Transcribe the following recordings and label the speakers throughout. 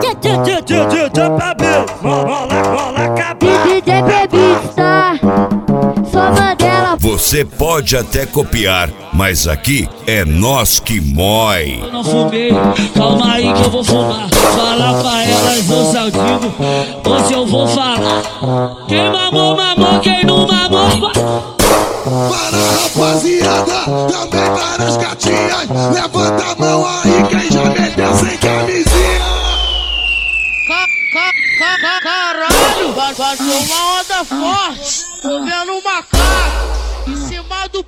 Speaker 1: DJ Bebista, só Mandela.
Speaker 2: Você pode até copiar, mas aqui é nós que mói.
Speaker 3: Eu não fumei, calma aí que eu vou fumar. Fala pra elas, eu só digo, hoje eu vou falar. Quem mamou, mamou, quem não mamou.
Speaker 4: Para rapaziada, também para as gatinhas. Levanta a mão aí quem já meteu sem camisinha.
Speaker 5: Caralho, bateu uma onda forte. Tô vendo um macaco em cima do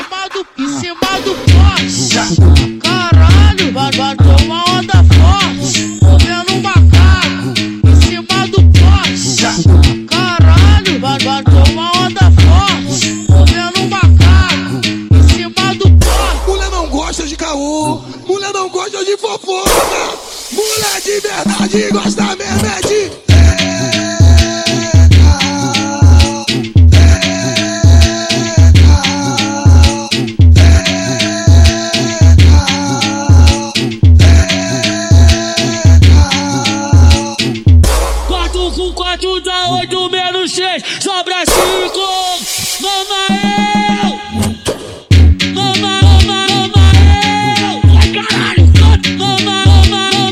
Speaker 5: poste. Caralho, bateu uma onda forte. Tô vendo um macaco em cima do poste. Caralho, bateu uma onda forte. Tô vendo um macaco em cima do poste.
Speaker 4: Mulher não gosta de caô, mulher não gosta de fofoca. Mulher de verdade gosta mesmo é de
Speaker 3: Quatro dá 8 menos 6, sobra 5. Mama eu, mama eu, ai caralho, mama eu,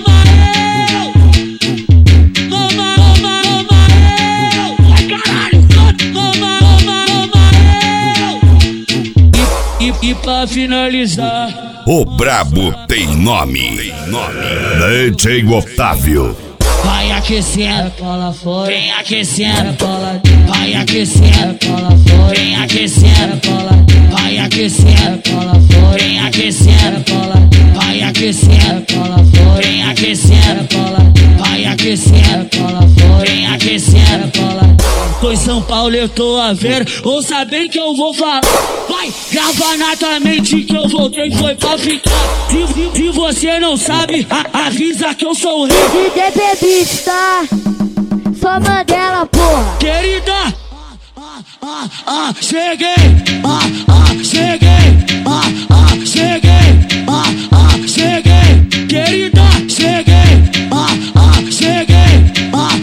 Speaker 3: mama eu, ai caralho, mama eu. E pra finalizar,
Speaker 2: O brabo tem nome. DJ Otávio.
Speaker 3: vai aquecendo,
Speaker 1: Cola fora,
Speaker 3: vem aquecendo,
Speaker 1: cola,
Speaker 3: vai aquecendo,
Speaker 1: cola fora,
Speaker 3: vem aquecendo,
Speaker 1: cola,
Speaker 3: vai aquecendo,
Speaker 1: cola fora,
Speaker 3: vem aquecendo,
Speaker 1: cola,
Speaker 3: vai aquecendo,
Speaker 1: cola fora,
Speaker 3: vem aquecendo,
Speaker 1: cola,
Speaker 3: vai aquecendo,
Speaker 1: cola fora,
Speaker 3: vem aquecendo.
Speaker 1: cola.
Speaker 3: Tô em São Paulo, eu tô a ver, ouça bem que eu vou falar. Vai, grava na tua mente que eu voltei, foi pra ficar. Se você não sabe, avisa que eu sou o rei.
Speaker 1: DJ Bebista, só Mandela, porra.
Speaker 3: Querida, cheguei, cheguei, cheguei, cheguei, querida, cheguei, cheguei,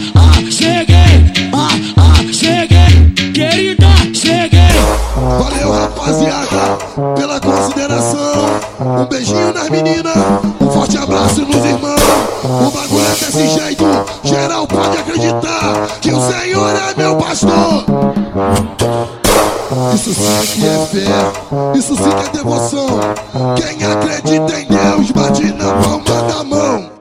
Speaker 3: cheguei, querida, cheguei.
Speaker 4: Valeu rapaziada, pela consideração. Um beijinho nas meninas, um forte abraço nos irmãos. O bagulho é desse jeito, geral pode acreditar que o Senhor é meu pastor. Isso sim que é fé, isso sim que é devoção. Quem acredita em Deus bate na palma da mão.